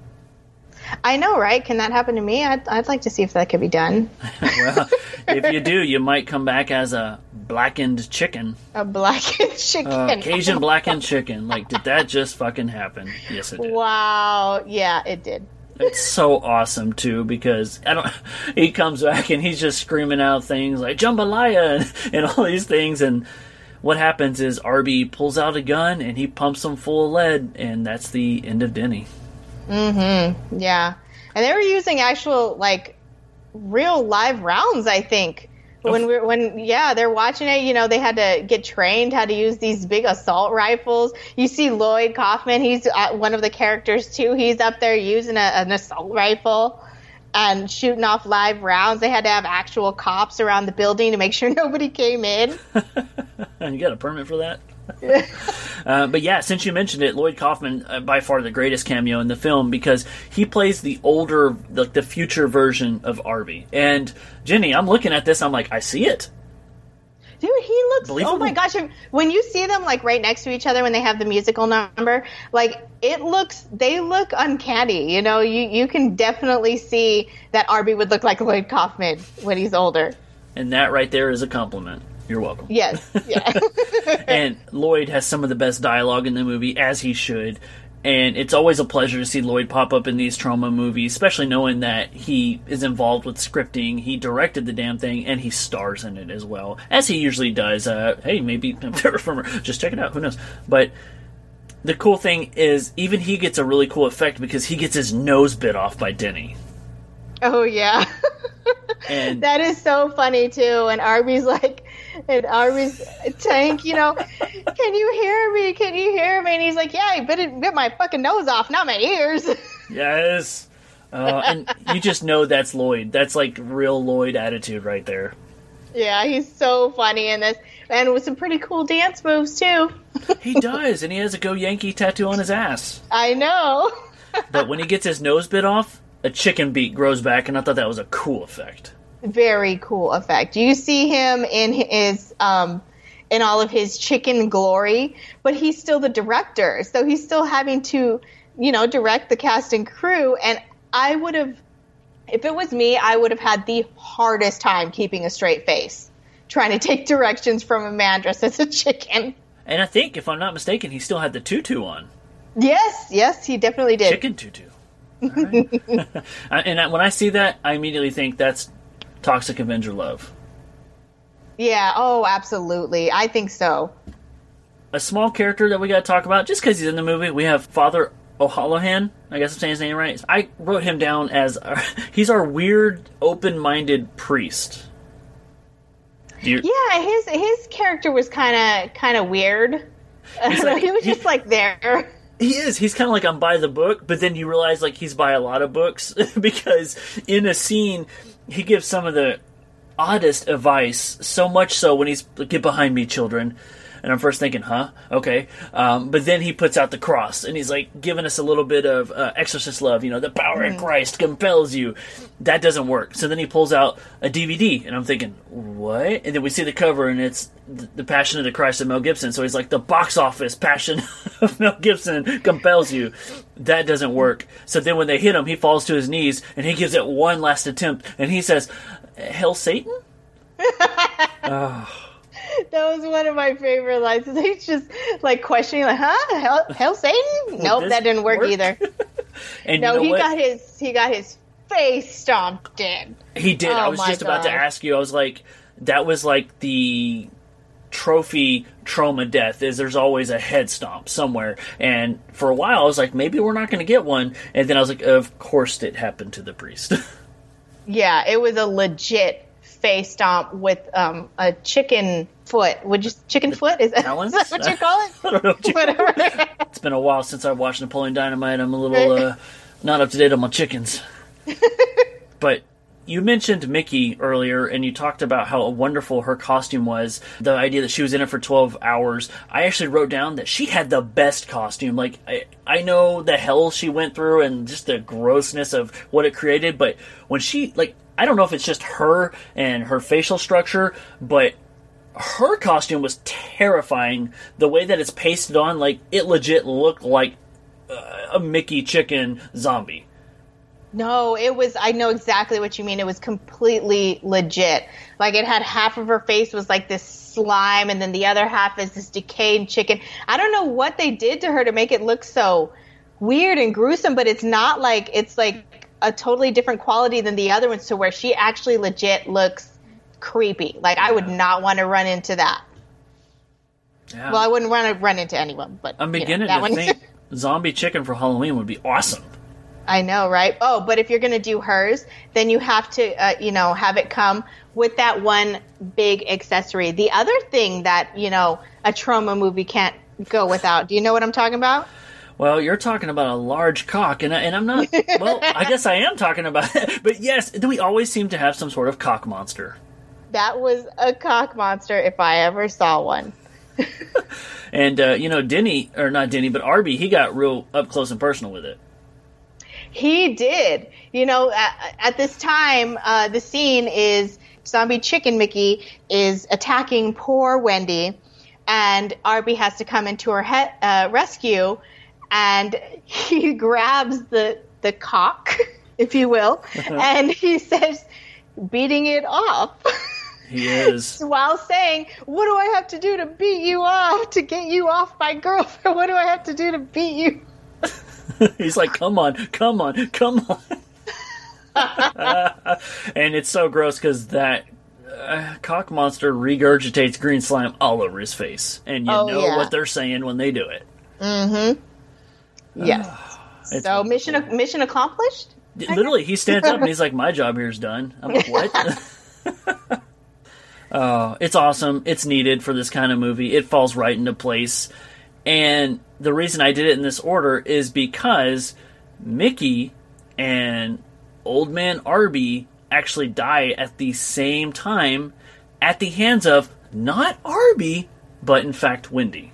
I know, right? Can that happen to me? I'd like to see if that could be done. Well, if you do, you might come back as a blackened chicken. A blackened chicken. Cajun blackened chicken. Like, did that just fucking happen? Yes, it did. Wow. Yeah, it did. It's so awesome, too, because he comes back and he's just screaming out things like jambalaya and all these things, and what happens is Arby pulls out a gun and he pumps him full of lead, and that's the end of Denny. Mm-hmm. Yeah. And they were using actual, like, real live rounds, I think. When they're watching it, you know, they had to get trained how to use these big assault rifles. You see Lloyd Kaufman, he's one of the characters, too. He's up there using an assault rifle and shooting off live rounds. They had to have actual cops around the building to make sure nobody came in. And you got a permit for that? But yeah, since you mentioned it, Lloyd Kaufman, by far the greatest cameo in the film, because he plays the older, the future version of Arby. And Jenny, I'm looking at this, I'm like, I see it. Dude, he looks, Believable. oh my gosh, when you see them like right next to each other when they have the musical number, like they look uncanny, you know, you can definitely see that Arby would look like Lloyd Kaufman when he's older. And that right there is a compliment. You're welcome. Yes, yeah. And Lloyd has some of the best dialogue in the movie, as he should. And it's always a pleasure to see Lloyd pop up in these Troma movies, especially knowing that he is involved with scripting, he directed the damn thing, and he stars in it as well, as he usually does. Hey, maybe just check it out, who knows. But the cool thing is, even he gets a really cool effect because he gets his nose bit off by Denny. Oh, yeah. And that is so funny, too. And Arby's like, Tank, you know, can you hear me? Can you hear me? And he's like, yeah, I bit my fucking nose off, not my ears. Yes. And you just know that's Lloyd. That's like real Lloyd attitude right there. Yeah, he's so funny in this. And with some pretty cool dance moves, too. He does, and he has a Go Yankee tattoo on his ass. I know. But when he gets his nose bit off, a chicken beak grows back, and I thought that was a cool effect. Very cool effect. You see him in his in all of his chicken glory, but he's still the director, so he's still having to, you know, direct the cast and crew. And I would have, if it was me, I would have had the hardest time keeping a straight face, trying to take directions from a man dressed as a chicken. And I think, if I'm not mistaken, he still had the tutu on. Yes, he definitely did. Chicken tutu. All right. And when I see that, I immediately think that's Toxic Avenger love. Yeah, oh, absolutely. I think so. A small character that we got to talk about, just because he's in the movie, we have Father O'Halloran. I guess I'm saying his name right. I wrote him down as, he's our weird, open-minded priest. Yeah, his character was kind of weird. He was just like there. He is. He's kind of like, I'm by the book, but then you realize like he's by a lot of books because in a scene he gives some of the oddest advice, so much so when he's, "Get behind me, children." And I'm first thinking, huh? Okay. But then he puts out the cross, and he's like giving us a little bit of exorcist love. The power of Christ compels you. That doesn't work. So then he pulls out a DVD, and I'm thinking, what? And then we see the cover, and it's the Passion of the Christ of Mel Gibson. So he's like, the box office Passion of Mel Gibson compels you. That doesn't work. So then when they hit him, he falls to his knees, and he gives it one last attempt, and he says, "Hail Satan?" That was one of my favorite lines. He's just like questioning, like, "Huh? Hell Satan?" Nope, that didn't work either. And no, he got his face stomped in. He did. I was just about to ask you. I was like, that was like the trophy trauma death. Is there's always a head stomp somewhere. And for a while, I was like, maybe we're not going to get one. And then I was like, of course, it happened to the priest. Yeah, it was a legit face stomp with a chicken foot. Chicken foot? Is that what you call it? I don't know. Whatever. It's been a while since I've watched Napoleon Dynamite. I'm a little not up to date on my chickens. But you mentioned Mickey earlier, and you talked about how wonderful her costume was. The idea that she was in it for 12 hours. I actually wrote down that she had the best costume. Like, I know the hell she went through and just the grossness of what it created, but when she, like, I don't know if it's just her and her facial structure, but her costume was terrifying. The way that it's pasted on, like, it legit looked like a Mickey chicken zombie. No, it was, I know exactly what you mean. It was completely legit. Like, it had half of her face was like this slime, and then the other half is this decayed chicken. I don't know what they did to her to make it look so weird and gruesome, but it's not like, it's like a totally different quality than the other ones, to where she actually legit looks creepy. Like, I would not want to run into that. Yeah. Well, I wouldn't want to run into anyone, but I'm beginning to think zombie chicken for Halloween would be awesome. I know, right? Oh, but if you're going to do hers, then you have to, have it come with that one big accessory. The other thing that, a trauma movie can't go without. Do you know what I'm talking about? Well, you're talking about a large cock, and I'm not. Well, I guess I am talking about it. But yes, we always seem to have some sort of cock monster. That was a cock monster if I ever saw one. And, Denny, or not Denny, but Arby, he got real up close and personal with it. He did. At this time, the scene is zombie chicken Mickey is attacking poor Wendy, and Arby has to come into her rescue, and he grabs the cock, if you will, and he says, beating it off. He is. While saying, "What do I have to do to beat you off, to get you off my girlfriend? What do I have to do to beat you?" He's like, come on. And it's so gross because that cock monster regurgitates green slime all over his face. And you know what they're saying when they do it. Mm-hmm. Yes. So mission accomplished? Literally, he stands up and he's like, my job here is done. I'm like, what? It's awesome. It's needed for this kind of movie. It falls right into place. And the reason I did it in this order is because Mickey and Old Man Arby actually die at the same time at the hands of not Arby, but in fact Wendy.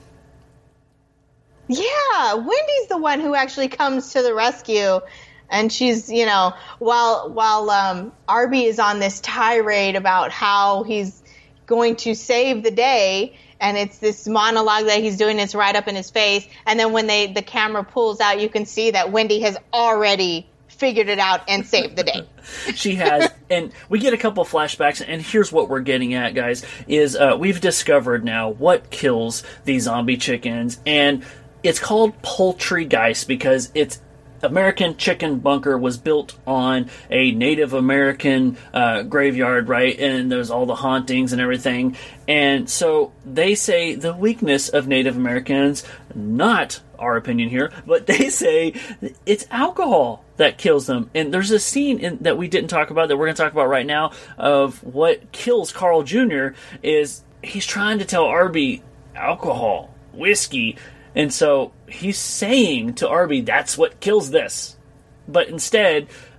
Yeah, Wendy's the one who actually comes to the rescue, and she's, while Arby is on this tirade about how he's going to save the day. And it's this monologue that he's doing. It's right up in his face. And then when the camera pulls out, you can see that Wendy has already figured it out and saved the day. She has. And we get a couple flashbacks. And here's what we're getting at, guys, is we've discovered now what kills these zombie chickens. And it's called Poultrygeist because it's American Chicken Bunker was built on a Native American graveyard, right? And there's all the hauntings and everything. And so they say the weakness of Native Americans, not our opinion here, but they say it's alcohol that kills them. And there's a scene that we didn't talk about that we're going to talk about right now of what kills Carl Jr. is he's trying to tell Arby alcohol, whiskey. And so he's saying to Arby, that's what kills this. But instead,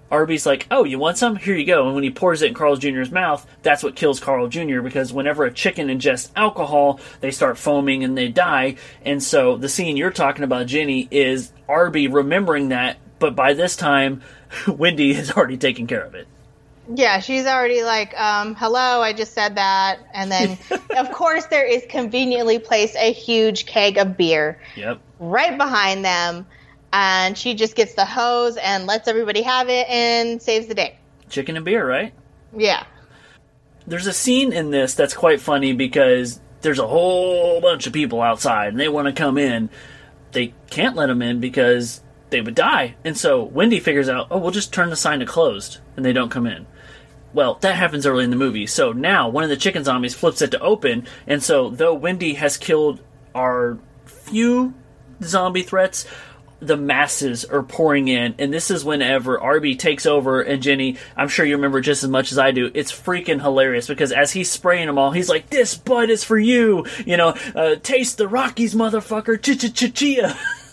Arby's like, oh, you want some? Here you go. And when he pours it in Carl Jr.'s mouth, that's what kills Carl Jr. because whenever a chicken ingests alcohol, they start foaming and they die. And so the scene you're talking about, Jenny, is Arby remembering that, but by this time, Wendy has already taken care of it. Yeah, she's already like, hello, I just said that. And then, of course, there is conveniently placed a huge keg of beer right behind them. And she just gets the hose and lets everybody have it and saves the day. Chicken and beer, right? Yeah. There's a scene in this that's quite funny because there's a whole bunch of people outside and they want to come in. They can't let them in because they would die. And so Wendy figures out, oh, we'll just turn the sign to closed and they don't come in. Well, that happens early in the movie. So now one of the chicken zombies flips it to open. And so though Wendy has killed our few zombie threats, the masses are pouring in, and this is whenever Arby takes over, and Jenny, I'm sure you remember just as much as I do, it's freaking hilarious, because as he's spraying them all, he's like, this bud is for you, taste the Rockies, motherfucker, chia.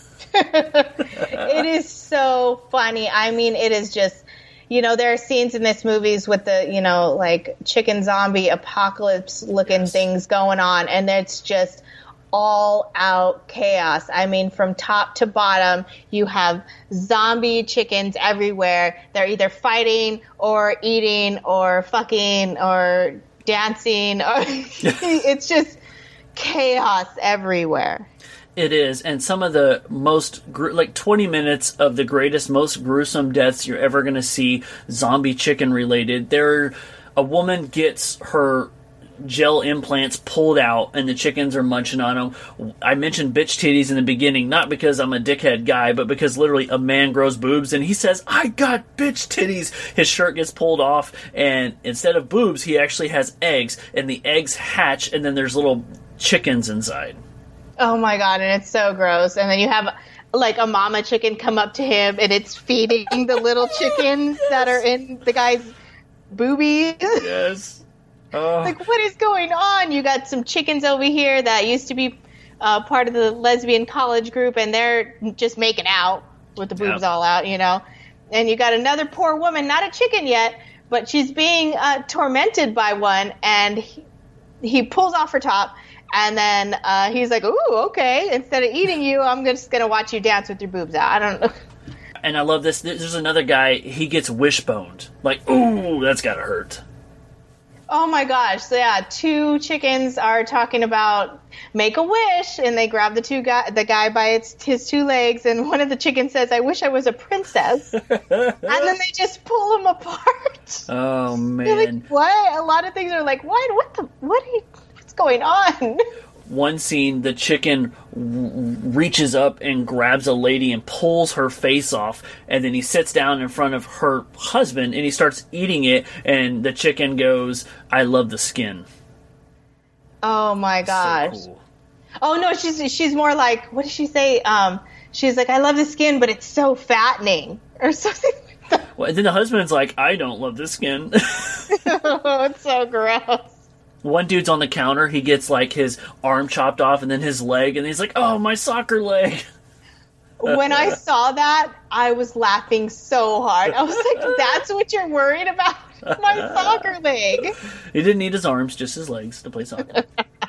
It is so funny. I mean, it is just, there are scenes in this movies with the, like chicken zombie apocalypse looking things going on, and it's just all out chaos. I mean, from top to bottom, you have zombie chickens everywhere. They're either fighting or eating or fucking or dancing. Or it's just chaos everywhere. It is, and some of the most, 20 minutes of the greatest, most gruesome deaths you're ever going to see, zombie chicken related. A woman gets her gel implants pulled out and the chickens are munching on them. I mentioned bitch titties in the beginning, not because I'm a dickhead guy, but because literally a man grows boobs and he says, I got bitch titties. His shirt gets pulled off and instead of boobs, he actually has eggs, and the eggs hatch and then there's little chickens inside. Oh my God, and it's so gross. And then you have like a mama chicken come up to him and it's feeding the little chickens that are in the guy's boobies. Yes. Like, what is going on? You got some chickens over here that used to be part of the lesbian college group, and they're just making out with the boobs all out, And you got another poor woman, not a chicken yet, but she's being tormented by one, and he pulls off her top, and then he's like, ooh, okay, instead of eating you, I'm just going to watch you dance with your boobs out. I don't know. And I love this. There's another guy, he gets wishboned. Like, ooh, that's got to hurt. Oh my gosh. So yeah, two chickens are talking about make a wish, and they grab the guy by his two legs, and one of the chickens says, I wish I was a princess. And then they just pull him apart. Oh man. You're like, what? A lot of things are like, what's going on? One scene, the chicken reaches up and grabs a lady and pulls her face off, and then he sits down in front of her husband and he starts eating it, and the chicken goes, I love the skin. Oh my gosh. So cool. Oh no, she's more like, what does she say? She's like, I love the skin, but it's so fattening or something like that. Well, and then the husband's like, I don't love the skin. Oh, it's so gross. One dude's on the counter, he gets like his arm chopped off and then his leg, and he's like, oh, my soccer leg. When I saw that, I was laughing so hard. I was like, that's what you're worried about? My soccer leg. He didn't need his arms, just his legs to play soccer.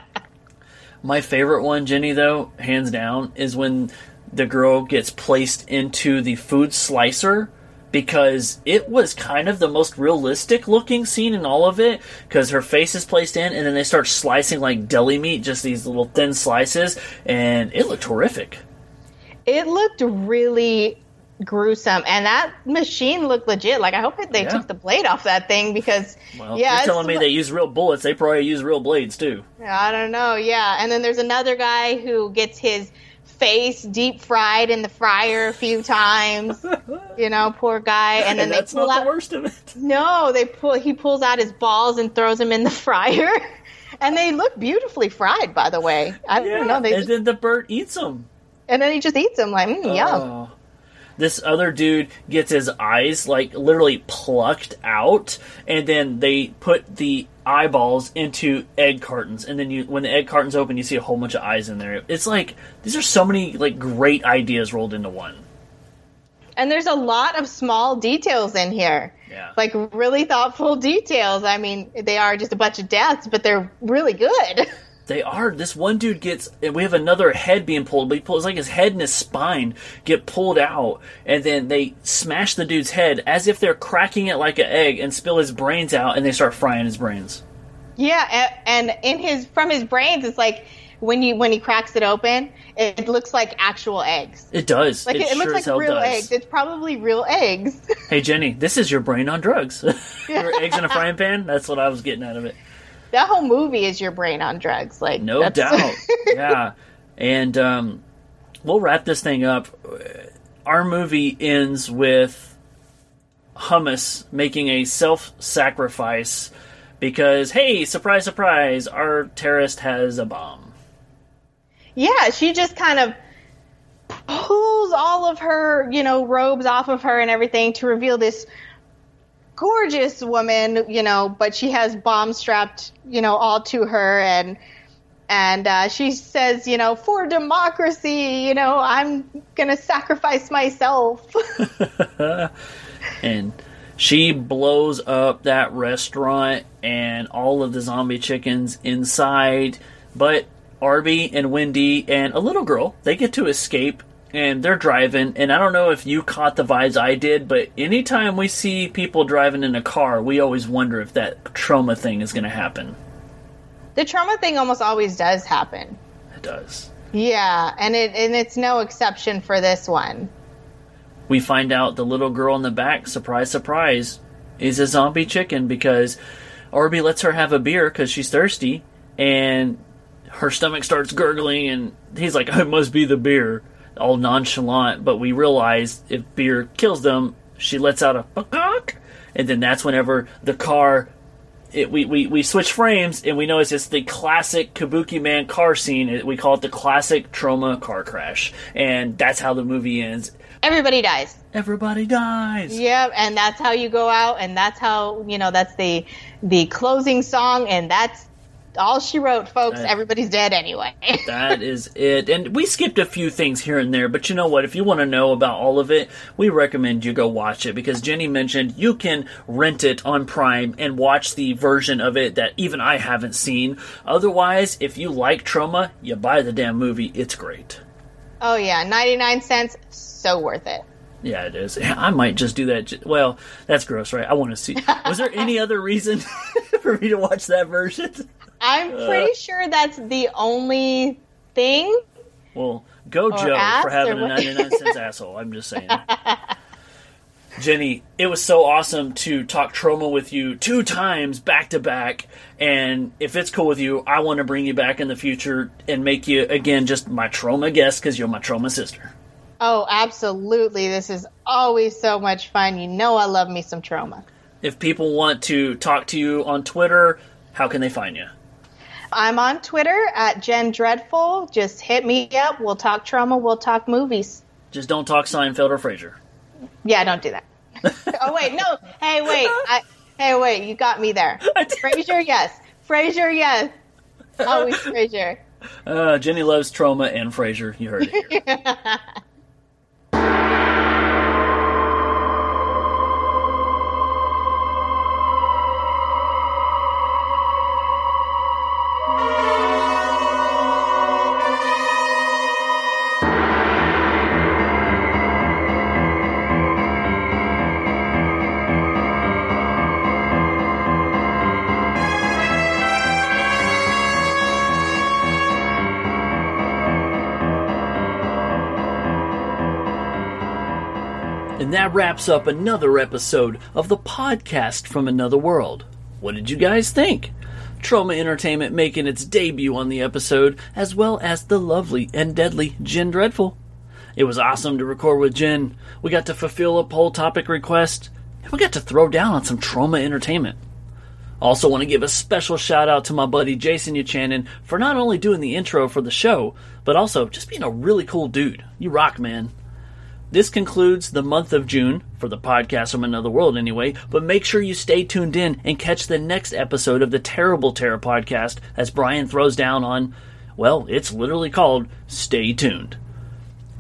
My favorite one, Jenny, though, hands down, is when the girl gets placed into the food slicer, because it was kind of the most realistic looking scene in all of it, because her face is placed in and then they start slicing like deli meat, just these little thin slices, and it looked horrific. It looked really gruesome, and that machine looked legit. Like, I hope that they took the blade off that thing, because you're telling me they use real bullets, they probably use real blades too. I don't know. And then there's another guy who gets his face deep fried in the fryer a few times, poor guy. And then that's not the worst of it. No, he pulls out his balls and throws them in the fryer, and they look beautifully fried, by the way. I don't know. Then the bird eats them, and then he just eats them like yum. This other dude gets his eyes like literally plucked out, and then they put the eyeballs into egg cartons, and then when the egg cartons open, you see a whole bunch of eyes in there. It's like, these are so many like great ideas rolled into one. And there's a lot of small details in here. Yeah. Like, really thoughtful details. I mean, they are just a bunch of deaths, but they're really good. They are. This one dude gets... We have another head being pulled, but he pulls like his head and his spine get pulled out, and then they smash the dude's head as if they're cracking it like an egg and spill his brains out, and they start frying his brains. Yeah, and from his brains, it's like when he cracks it open, it looks like actual eggs. It does. Like it looks like real eggs. It's probably real eggs. Hey, Jenny, this is your brain on drugs. Your eggs in a frying pan? That's what I was getting out of it. That whole movie is your brain on drugs. Like, no doubt. Yeah. And we'll wrap this thing up. Our movie ends with Hummus making a self-sacrifice because, hey, surprise, surprise, our terrorist has a bomb. Yeah, she just kind of pulls all of her, robes off of her and everything to reveal this gorgeous woman, but she has bombs strapped, all to her, and she says, for democracy, I'm gonna sacrifice myself. And she blows up that restaurant and all of the zombie chickens inside, but Arby and Wendy and a little girl, they get to escape. And they're driving, and I don't know if you caught the vibes I did, but anytime we see people driving in a car, we always wonder if that Troma thing is going to happen. The Troma thing almost always does happen. It does. Yeah, and it's no exception for this one. We find out the little girl in the back, surprise, surprise, is a zombie chicken because Arby lets her have a beer because she's thirsty, and her stomach starts gurgling, and he's like, it must be the beer. All nonchalant, but we realize if beer kills them, she lets out a punk, and then that's whenever the car, we switch frames, and we know it's just the classic Kabuki Man car scene. We call it the classic Troma car crash, and that's how the movie ends. Everybody dies. Everybody dies. Yeah, and that's how you go out, and that's how, that's the closing song, and that's all she wrote, folks. Everybody's dead anyway. That is it. And we skipped a few things here and there, but you know what? If you want to know about all of it, we recommend you go watch it, because Jenny mentioned you can rent it on Prime and watch the version of it that even I haven't seen. Otherwise, if you like Troma, you buy the damn movie. It's great. Oh, yeah. 99 cents. So worth it. Yeah, it is. I might just do that. Well, that's gross, right? I want to see. Was there any other reason for me to watch that version? I'm pretty sure that's the only thing. Well, go Joe for having a 99 cents asshole. I'm just saying. Jenny, it was so awesome to talk Troma with you 2 times back to back. And if it's cool with you, I want to bring you back in the future and make you, again, just my Troma guest, because you're my Troma sister. Oh, absolutely. This is always so much fun. You know I love me some Troma. If people want to talk to you on Twitter, how can they find you? I'm on Twitter at Jen Dreadful. Just hit me up. We'll talk Troma. We'll talk movies. Just don't talk Seinfeld or Frasier. Yeah, don't do that. Oh, wait. No. Hey, wait. You got me there. Frasier, yes. Frasier, yes. Always Frasier. Jenny loves Troma and Frasier. You heard it here. And that wraps up another episode of the podcast from Another World. What did you guys think? Troma Entertainment making its debut on the episode, as well as the lovely and deadly Jen Dreadful. It was awesome to record with Jen. We got to fulfill a poll topic request, and we got to throw down on some Troma Entertainment. Also want to give a special shout out to my buddy Jason Yuchanan for not only doing the intro for the show, but also just being a really cool dude. You rock, man. This concludes the month of June, for the podcast from Another World anyway, but make sure you stay tuned in and catch the next episode of the Terrible Terror podcast as Brian throws down on, well, it's literally called Stay Tuned.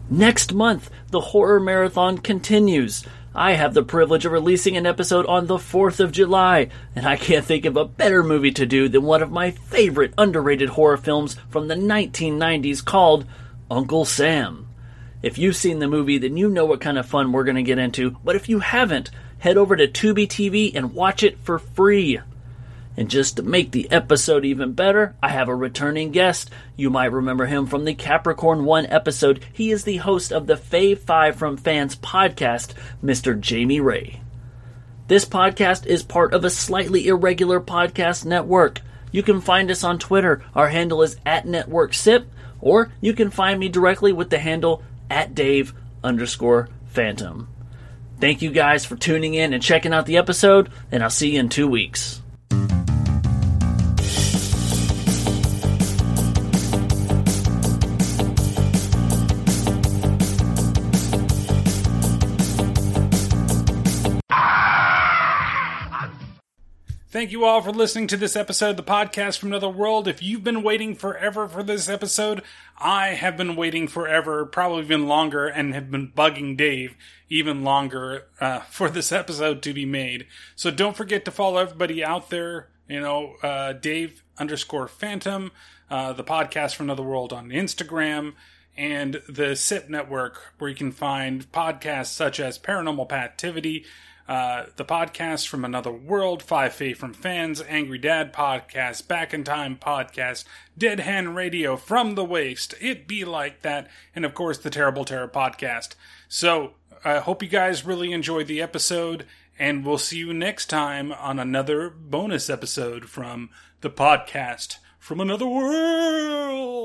Next month, the horror marathon continues. I have the privilege of releasing an episode on the 4th of July, and I can't think of a better movie to do than one of my favorite underrated horror films from the 1990s called Uncle Sam. If you've seen the movie, then you know what kind of fun we're going to get into, but if you haven't, head over to Tubi TV and watch it for free. And just to make the episode even better, I have a returning guest. You might remember him from the Capricorn 1 episode. He is the host of the Fave 5 from Fans podcast, Mr. Jamie Ray. This podcast is part of a slightly irregular podcast network. You can find us on Twitter. Our handle is @NetworkSip, or you can find me directly with the handle @Dave_Phantom. Thank you guys for tuning in and checking out the episode, and I'll see you in 2 weeks. Thank you all for listening to this episode of the podcast from Another World. If you've been waiting forever for this episode, I have been waiting forever, probably even longer, and have been bugging Dave even longer for this episode to be made. So don't forget to follow everybody out there, Dave_Phantom, the podcast from Another World on Instagram, and the SIP Network, where you can find podcasts such as Paranormal Pativity, the podcast from Another World, 5 Fave from Fans, Angry Dad podcast, Back in Time podcast, Dead Hand Radio, From the Waste, It Be Like That, and of course the Terrible Terror podcast. So I hope you guys really enjoyed the episode, and we'll see you next time on another bonus episode from the podcast from Another World.